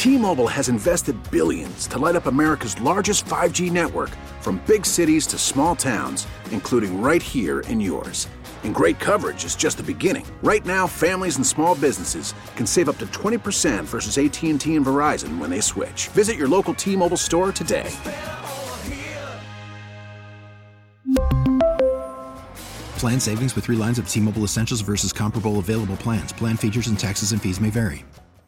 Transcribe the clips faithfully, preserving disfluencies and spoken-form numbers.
T-Mobile has invested billions to light up America's largest five G network, from big cities to small towns, including right here in yours. And great coverage is just the beginning. Right now, families and small businesses can save up to twenty percent versus A T and T and Verizon when they switch. Visit your local T-Mobile store today. Plan savings with three lines of T-Mobile Essentials versus comparable available plans. Plan features and taxes and fees may vary.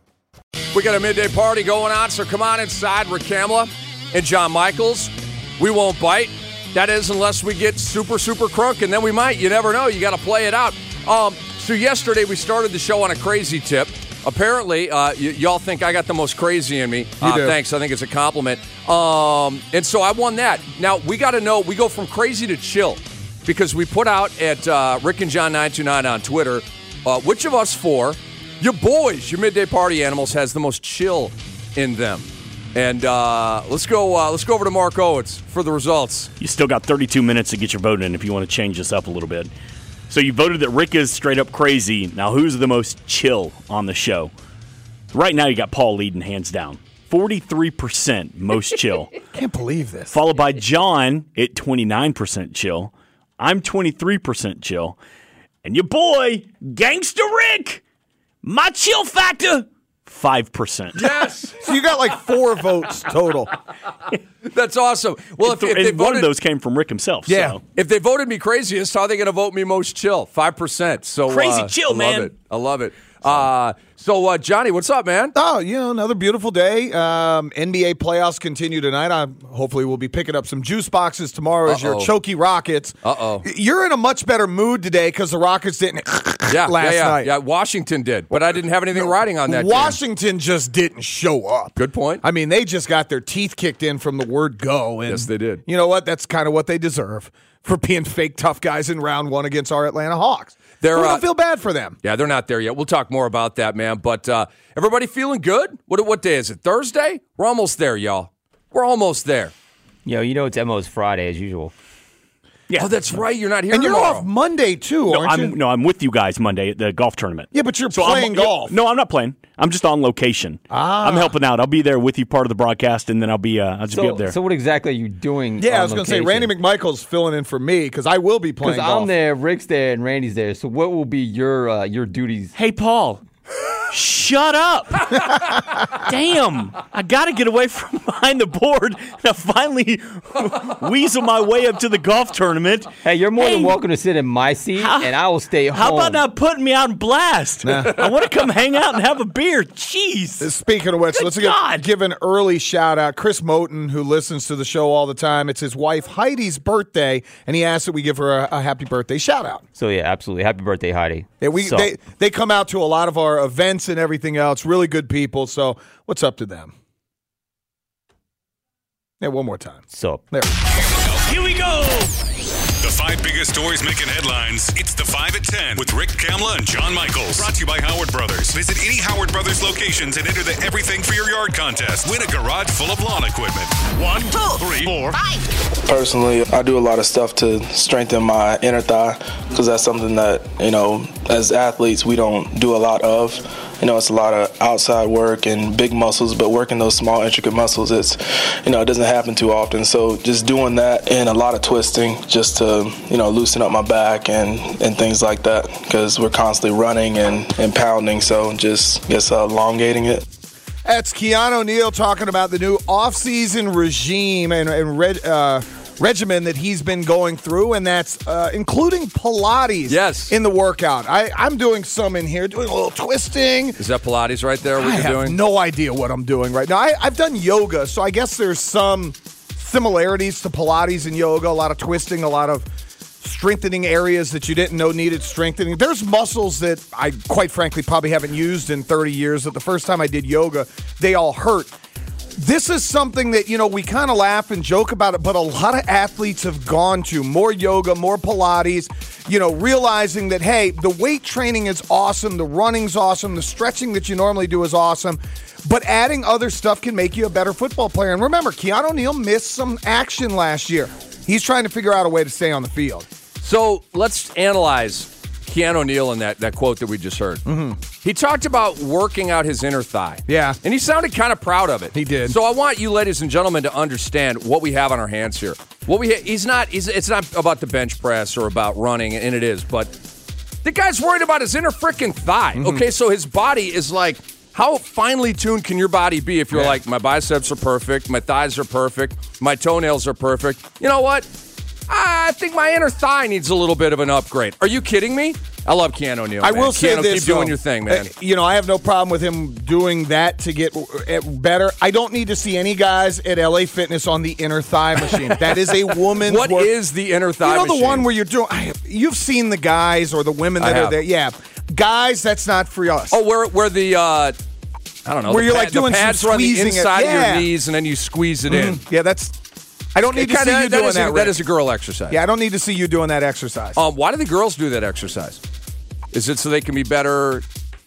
We got a midday party going on, so come on inside. Rick Kamla and John Michaels. We won't bite. That is, unless we get super, super crunk, and then we might. You never know. You got to play it out. Um, so yesterday we started the show on a crazy tip. Apparently, uh, y- y'all think I got the most crazy in me. Uh, thanks. I think it's a compliment. Um, and so I won that. Now, we got to know, we go from crazy to chill, because we put out at uh, Rick and John nine two nine on Twitter, uh, which of us four, your boys, your midday party animals, has the most chill in them. And uh, let's go uh, let's go over to Mark Owens for the results. You still got thirty-two minutes to get your vote in if you want to change this up a little bit. So you voted that Rick is straight up crazy. Now, who's the most chill on the show? Right now, you got Paul leading hands down. forty-three percent most chill. Can't believe this. Followed by John at twenty-nine percent chill. I'm twenty-three percent chill. And your boy, Gangsta Rick, my chill factor, five percent. Yes. So you got like four votes total. That's awesome. Well, if, and if they and one voted, of those came from Rick himself. Yeah. So. if they voted me craziest, how are they going to vote me most chill? five percent. So Crazy uh, chill, I love man. It. I love it. Uh, so, uh, Johnny, what's up, man? Oh, you know, another beautiful day. Um, N B A playoffs continue tonight. I hopefully we'll be picking up some juice boxes tomorrow as your Uh-oh. Choky Rockets. Uh-oh. You're in a much better mood today because the Rockets didn't Yeah, last yeah, yeah, night. yeah. Washington did, but I didn't have anything riding on that team. Washington just didn't show up. Good point. I mean, they just got their teeth kicked in from the word go. And Yes, they did. You know what? That's kind of what they deserve for being fake tough guys in round one against our Atlanta Hawks. They're, I uh, don't feel bad for them. Yeah, they're not there yet. We'll talk more about that, man. But uh, everybody feeling good? What what day is it? Thursday? We're almost there, y'all. We're almost there. Yo, you know it's M O's Friday as usual. Yeah. Oh, that's right. You're not here And you're tomorrow. off Monday, too, No, aren't I'm, you? no, I'm with you guys Monday at the golf tournament. Yeah, but you're So playing I'm, golf. No, I'm not playing. I'm just on location. Ah. I'm helping out. I'll be there with you part of the broadcast, and then I'll be uh, I'll just be So, up there. so what exactly are you doing? Yeah, on I was going to say, location? Randy McMichael's filling in for me because I will be playing Because golf. I'm there, Rick's there, and Randy's there. So what will be your uh, your duties? Hey, Paul, shut up. Damn. I got to get away from behind the board. And I finally weasel my way up to the golf tournament. Hey, you're more Hey, than welcome to sit in my seat, how- and I will stay home. How about not putting me out in blast? I want to come hang out and have a beer. Jeez. Speaking of which, Good let's God. give, give an early shout out. Chris Moten, who listens to the show all the time, it's his wife Heidi's birthday, and he asked that we give her a, a happy birthday shout out. So yeah, absolutely. Happy birthday, Heidi. Yeah, we So, they they come out to a lot of our events and everything else. Really good people. So what's up to them? Yeah, one more time. so There. we go. Here we go. The five biggest stories making headlines. It's the five at ten with Rick Kamla and John Michaels. Brought to you by Howard Brothers. Visit any Howard Brothers locations and enter the Everything for Your Yard contest. Win a garage full of lawn equipment. One, two, three, four. Personally, I do a lot of stuff to strengthen my inner thigh because that's something that, you know, as athletes, we don't do a lot of. You know, it's a lot of outside work and big muscles, but working those small, intricate muscles, it's, you know, it doesn't happen too often. So just doing that and a lot of twisting just to, you know, loosen up my back and, and things like that because we're constantly running and, and pounding. So just, just uh, elongating it. That's Keanu O'Neal talking about the new off-season regime and, and reg, uh, regimen that he's been going through, and that's uh, including Pilates Yes. in the workout. I, I'm doing some in here, doing a little twisting. Is that Pilates right there? What I you're have doing? no idea what I'm doing right now. I, I've done yoga, so I guess there's some similarities to Pilates and yoga, a lot of twisting, a lot of strengthening areas that you didn't know needed strengthening. There's muscles that I, quite frankly, probably haven't used in thirty years that the first time I did yoga, they all hurt. This is something that, you know, we kind of laugh and joke about it, but a lot of athletes have gone to more yoga, more Pilates, you know, realizing that, hey, the weight training is awesome, the running's awesome, the stretching that you normally do is awesome, but adding other stuff can make you a better football player. And remember, Keanu O'Neal missed some action last year. He's trying to figure out a way to stay on the field. So let's analyze Keanu O'Neal in that, that quote that we just heard. Mm-hmm. He talked about working out his inner thigh. Yeah. And he sounded kind of proud of it. He did. So I want you, ladies and gentlemen, to understand what we have on our hands here. What we ha- he's not. He's, it's not about the bench press or about running, and it is, but the guy's worried about his inner freaking thigh. Mm-hmm. Okay, so his body is like, how finely tuned can your body be if you're yeah. like, my biceps are perfect, my thighs are perfect, my toenails are perfect. You know what? I think my inner thigh needs a little bit of an upgrade. Are you kidding me? I love Keanu O'Neal. I man. will say Keanu, this, keep doing though. your thing, man. Uh, you know, I have no problem with him doing that to get better. I don't need to see any guys at L A Fitness on the inner thigh machine. That is a woman's What work. is the inner thigh You know machine? the one where you're doing. I, you've seen the guys or the women that I are have. there. Yeah, guys, that's not for us. Oh, where where the uh, I don't know, where the you're pad, like doing the pads some are on the squeezing it. inside Yeah. of your knees, and then you squeeze it in. Mm-hmm. Yeah, that's. I don't need It to kinda, see you that doing is that. a, Rick. that is a girl exercise. Yeah, I don't need to see you doing that exercise. Um, why do the girls do that exercise? Is it so they can be better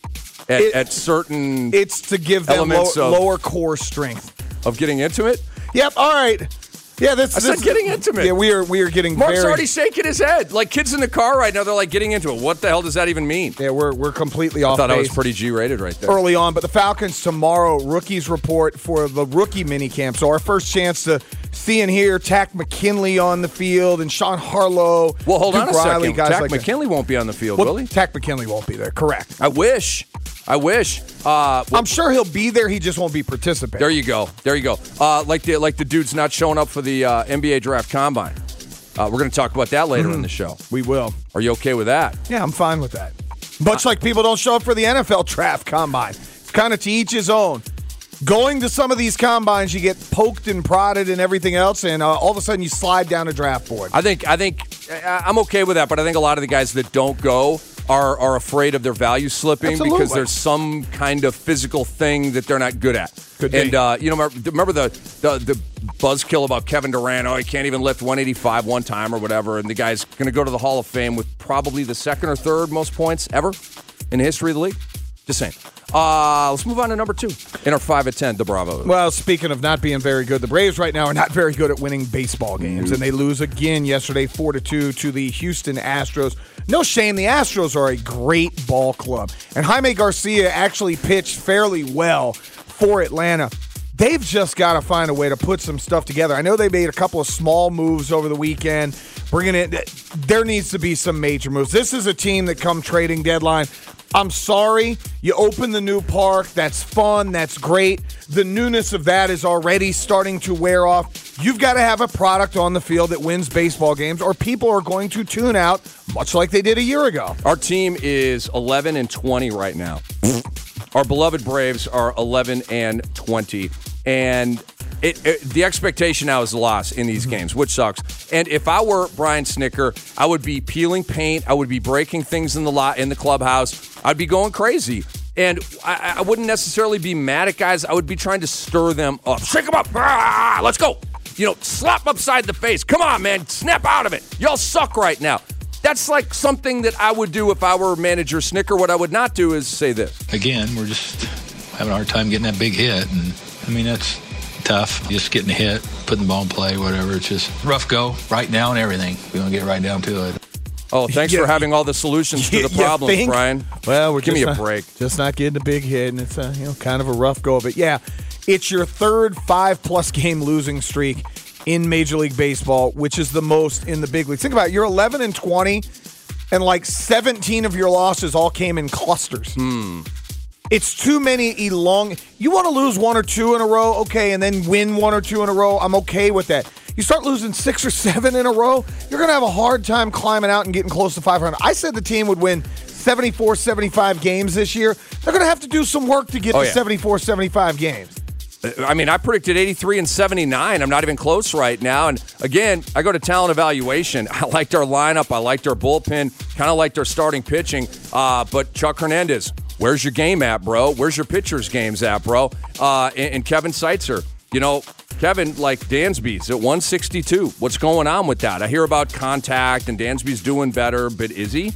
at, It- at certain It's to give them low, elements of- lower core strength. of getting intimate? Yep. All right. Yeah, this. I this said getting intimate. Yeah, we are. We are getting. Mark's very, already shaking his head. Like kids in the car right now, they're like getting into it. What the hell does that even mean? Yeah, we're we're completely I off. thought I was base. pretty G-rated right there. Early on, but the Falcons tomorrow, rookies report for the rookie minicamp. So our first chance to see and hear Tack McKinley on the field and Sean Harlow. Well, hold Duke on a Riley, second. guys Tack like that. McKinley won't be on the field, Well, will he? Tack McKinley won't be there. Correct. I wish. I wish. Uh, well, I'm sure he'll be there. He just won't be participating. there you go. There you go. Uh, like the like the dude's not showing up for the uh, N B A Draft Combine. Uh, we're going to talk about that later Mm-hmm. in the show. We will. Are you okay with that? Yeah, I'm fine with that. Much like people don't show up for the N F L Draft Combine. It's kind of to each his own. Going to some of these combines, you get poked and prodded and everything else, and uh, all of a sudden you slide down a draft board. I think I think I- I'm okay with that, but I think a lot of the guys that don't go are are afraid of their value slipping Absolutely. because there's some kind of physical thing that they're not good at. Could be. and uh, you know, remember, remember the, the the buzzkill about Kevin Durant? Oh, he can't even lift one eighty-five one time or whatever, and the guy's going to go to the Hall of Fame with probably the second or third most points ever in the history of the league. Just saying. Uh, let's move on to number two in our five at ten, the Bravos. Well, speaking of not being very good, the Braves right now are not very good at winning baseball games, and they lose again yesterday, four to two, to the Houston Astros. No shame, the Astros are a great ball club, and Jaime Garcia actually pitched fairly well for Atlanta. They've just got to find a way to put some stuff together. I know they made a couple of small moves over the weekend, bringing in. There needs to be some major moves. This is a team that come trading deadline. I'm sorry, you open the new park. That's fun. That's great. The newness of that is already starting to wear off. You've got to have a product on the field that wins baseball games, or people are going to tune out, much like they did a year ago. Our team is eleven and twenty right now. Our beloved Braves are eleven and twenty, and it, it, the expectation now is a loss in these games, which sucks. And if I were Brian Snitker, I would be peeling paint. I would be breaking things in the lot in the clubhouse. I'd be going crazy. And I, I wouldn't necessarily be mad at guys. I would be trying to stir them up. Shake them up. Ah, let's go. You know, slap upside the face. Come on, man. Snap out of it. Y'all suck right now. That's like something that I would do if I were manager Snitker. What I would not do is say this. Again, we're just having a hard time getting that big hit. And, I mean, that's tough. Just getting a hit, putting the ball in play, whatever. It's just rough go right now and everything. We want to get right down to it. Oh, thanks Yeah, for having all the solutions to you- the you problems, think? Brian. Well, we're Give just me a not- break. Just not getting a big hit, and it's a, you know kind of a rough go of it. Yeah, it's your third five-plus game losing streak in Major League Baseball, which is the most in the big leagues. Think about it. You're eleven and twenty, and like seventeen of your losses all came in clusters. Hmm. It's too many elong. You want to lose one or two in a row, okay, and then win one or two in a row. I'm okay with that. You start losing six or seven in a row, you're going to have a hard time climbing out and getting close to five hundred. I said the team would win seventy-four, seventy-five games this year. They're going to have to do some work to get Oh, to yeah. seventy-four, seventy-five games. I mean, I predicted eighty-three and seventy-nine. I'm not even close right now. And again, I go to talent evaluation. I liked our lineup. I liked our bullpen. Kind of liked our starting pitching. Uh, but Chuck Hernandez, where's your game at, bro? Where's your pitcher's games at, bro? Uh, and, and Kevin Seitzer, you know, Kevin, like Dansby's at one sixty-two. What's going on with that? I hear about contact and Dansby's doing better, but is he?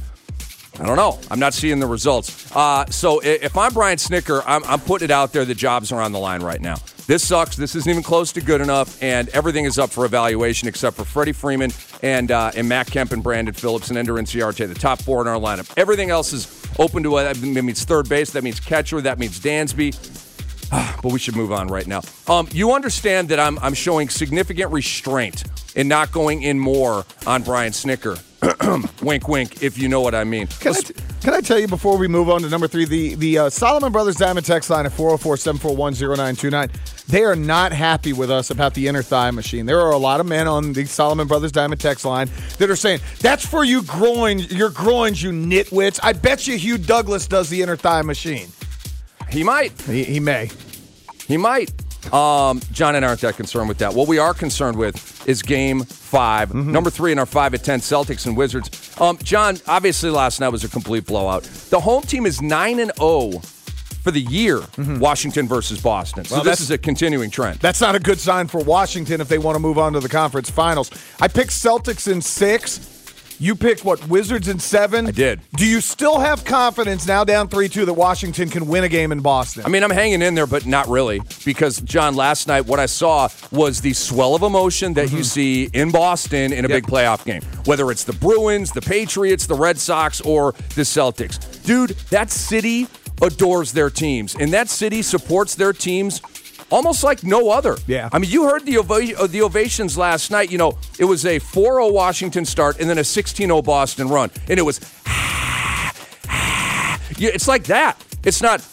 I don't know. I'm not seeing the results. Uh, so if I'm Brian Snitker, I'm, I'm putting it out there. The jobs are on the line right now. This sucks. This isn't even close to good enough, and everything is up for evaluation except for Freddie Freeman and uh, and Matt Kemp and Brandon Phillips and Ender Inciarte, the top four in our lineup. Everything else is open to it. That means third base. That means catcher. That means Dansby. But we should move on right now. Um, you understand that I'm I'm showing significant restraint in not going in more on Brian Snicker. Wink, wink, if you know what I mean. Can I, t- can I tell you before we move on to number three, the, the uh, Solomon Brothers Diamond text line at four oh four, seven four one, oh nine two nine, they are not happy with us about the inner thigh machine. There are a lot of men on the Solomon Brothers Diamond text line that are saying, that's for you groin, your groins, you nitwits. I bet you Hugh Douglas does the inner thigh machine. He might. He, he may. He might. Um, John and I aren't that concerned with that. What we are concerned with is game five. Mm-hmm. Number three in our five at ten, Celtics and Wizards. Um, John, obviously last night was a complete blowout. The home team is nine and oh for the year, mm-hmm. Washington versus Boston. So well, this is a continuing trend. That's not a good sign for Washington if they want to move on to the conference finals. I picked Celtics in six. You picked, what, Wizards in seven? I did. Do you still have confidence now down three two that Washington can win a game in Boston? I mean, I'm hanging in there, but not really. Because, John, last night what I saw was the swell of emotion that mm-hmm. you see in Boston in a yep. big playoff game. Whether it's the Bruins, the Patriots, the Red Sox, or the Celtics. Dude, that city adores their teams. And that city supports their teams almost like no other. Yeah. I mean, you heard the ova- the ovations last night. You know, it was a four oh Washington start and then a sixteen oh Boston run. And it was, yeah, it's like that. It's not,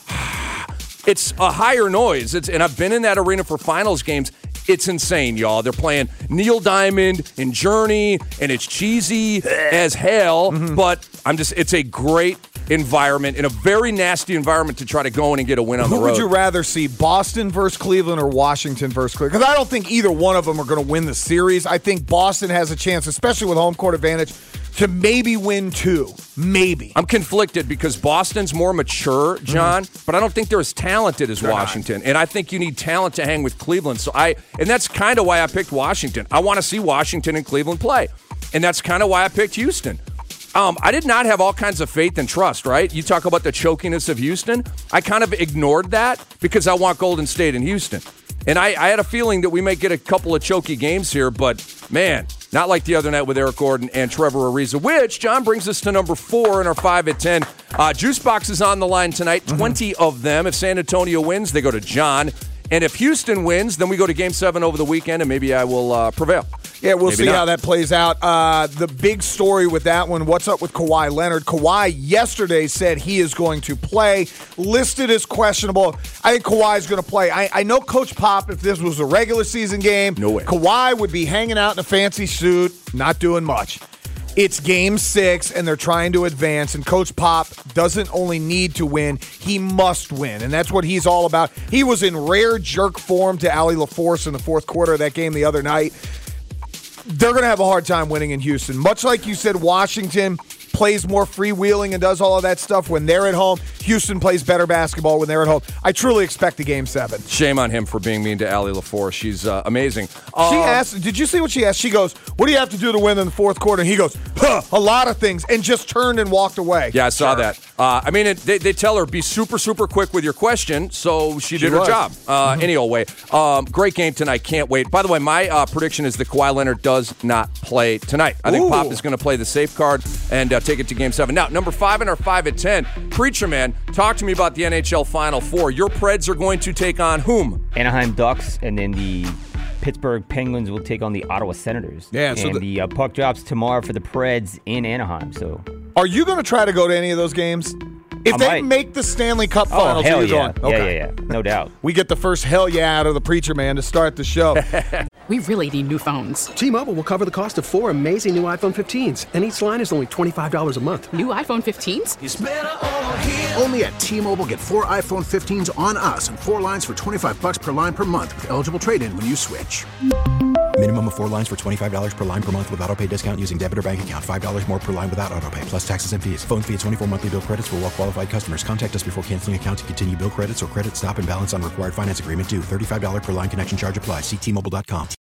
it's a higher noise. It's, and I've been in that arena for finals games. It's insane, y'all. They're playing Neil Diamond and Journey, and it's cheesy as hell, mm-hmm. but I'm just, it's a great environment, in a very nasty environment to try to go in and get a win on Who the road. Who would you rather see, Boston versus Cleveland or Washington versus Cleveland? Because I don't think either one of them are going to win the series. I think Boston has a chance, especially with home court advantage, to maybe win two. Maybe. I'm conflicted because Boston's more mature, John, mm-hmm. but I don't think they're as talented as they're Washington. Not. And I think you need talent to hang with Cleveland. So I, and that's kind of why I picked Washington. I want to see Washington and Cleveland play. And that's kind of why I picked Houston. Um, I did not have all kinds of faith and trust, right? You talk about the chokiness of Houston. I kind of ignored that because I want Golden State in Houston. And I, I had a feeling that we might get a couple of choky games here, but man, not like the other night with Eric Gordon and Trevor Ariza, which, John, brings us to number four in our five at ten. Uh, Juice Box is on the line tonight, mm-hmm. twenty of them. If San Antonio wins, they go to John. And if Houston wins, then we go to Game seven over the weekend, and maybe I will uh, prevail. Yeah, we'll maybe see not. how that plays out. Uh, the big story with that one, what's up with Kawhi Leonard? Kawhi yesterday said he is going to play, listed as questionable. I think Kawhi's going to play. I, I know Coach Pop, if this was a regular season game, no way. Kawhi would be hanging out in a fancy suit, not doing much. It's game six, and they're trying to advance, and Coach Pop doesn't only need to win, he must win, and that's what he's all about. He was in rare jerk form to Allie LaForce in the fourth quarter of that game the other night. They're going to have a hard time winning in Houston. Much like you said, Washington plays more freewheeling and does all of that stuff when they're at home. Houston plays better basketball when they're at home. I truly expect a game seven. Shame on him for being mean to Allie LaForce. She's uh, amazing. Um, she asked, did you see what she asked? She goes, what do you have to do to win in the fourth quarter? And he goes, huh, a lot of things, and just turned and walked away. Yeah, I saw sure. that. Uh, I mean, it, they, they tell her, be super, super quick with your question, so she, she did was. her job. Uh, mm-hmm. Any old way. Um, great game tonight. Can't wait. By the way, my uh, prediction is that Kawhi Leonard does not play tonight. I think Ooh. Pop is going to play the safe card and uh, take it to Game seven. Now, number five in our five at ten, Preacher Man, talk to me about the N H L Final Four. Your Preds are going to take on whom? Anaheim Ducks, and then the Pittsburgh Penguins will take on the Ottawa Senators. Yeah, so and the, the uh, puck drops tomorrow for the Preds in Anaheim. So, are you going to try to go to any of those games? If I they might. make the Stanley Cup Finals, oh, hell are you yeah. going? Okay. Yeah, yeah, yeah. No doubt. We get the first hell yeah out of the Preacher Man to start the show. We really need new phones. T-Mobile will cover the cost of four amazing new iPhone fifteens, and each line is only twenty-five dollars a month. New iPhone fifteens? It's better over here. Only at T-Mobile, get four iPhone fifteens on us and four lines for twenty-five bucks per line per month with eligible trade-in when you switch. Minimum of four lines for twenty-five dollars per line per month with autopay discount using debit or bank account. five dollars more per line without autopay, plus taxes and fees. Phone fee at twenty-four monthly bill credits for well-qualified customers. Contact us before canceling account to continue bill credits or credit stop and balance on required finance agreement due. thirty-five dollars per line connection charge applies. See T Mobile dot com.